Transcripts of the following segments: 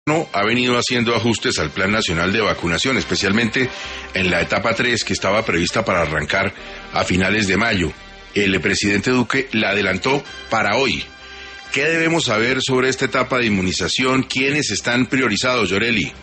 Ha venido haciendo ajustes al Plan Nacional de Vacunación, especialmente en la etapa 3 que estaba prevista para arrancar a finales de mayo. El presidente Duque la adelantó para hoy. ¿Qué debemos saber sobre esta etapa de inmunización? ¿Quiénes están priorizados, Yoreli?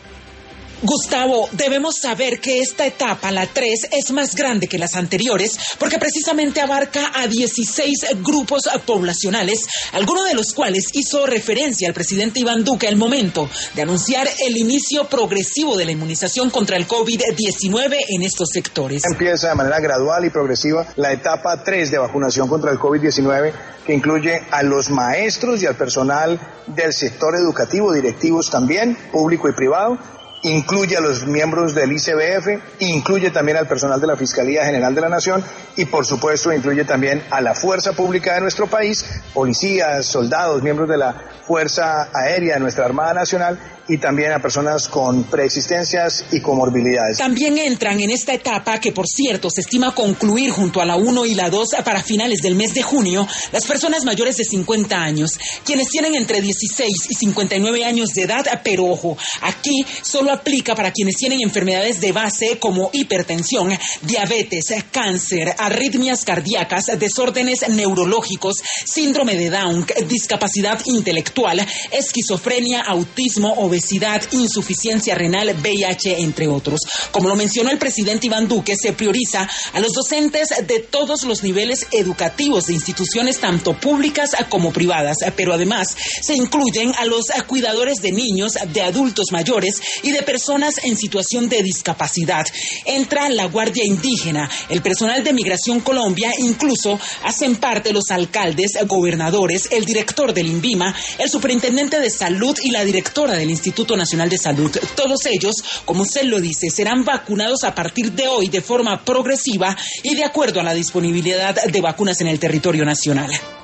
Gustavo, debemos saber que esta etapa, la 3, es más grande que las anteriores porque precisamente abarca a 16 grupos poblacionales, alguno de los cuales hizo referencia al presidente Iván Duque al momento de anunciar el inicio progresivo de la inmunización contra el COVID-19 en estos sectores. Empieza de manera gradual y progresiva la etapa 3 de vacunación contra el COVID-19, que incluye a los maestros y al personal del sector educativo, directivos también, público y privado. Incluye a los miembros del ICBF, incluye también al personal de la Fiscalía General de la Nación y por supuesto incluye también a la fuerza pública de nuestro país, policías, soldados, miembros de la Fuerza Aérea de nuestra Armada Nacional y también a personas con preexistencias y comorbilidades. También entran en esta etapa, que por cierto se estima concluir junto a la 1 y la 2 para finales del mes de junio, las personas mayores de 50 años, quienes tienen entre 16 y 59 años de edad, pero ojo, aquí solo aplica para quienes tienen enfermedades de base como hipertensión, diabetes, cáncer, arritmias cardíacas, desórdenes neurológicos, síndrome de Down, discapacidad intelectual, esquizofrenia, autismo, obesidad, insuficiencia renal, VIH, entre otros. Como lo mencionó el presidente Iván Duque, se prioriza a los docentes de todos los niveles educativos de instituciones tanto públicas como privadas, pero además se incluyen a los cuidadores de niños, de adultos mayores y de personas en situación de discapacidad. Entra la Guardia Indígena, el personal de Migración Colombia, incluso hacen parte los alcaldes, gobernadores, el director del INVIMA, el superintendente de salud y la directora del Instituto Nacional de Salud. Todos ellos, como usted lo dice, serán vacunados a partir de hoy de forma progresiva y de acuerdo a la disponibilidad de vacunas en el territorio nacional.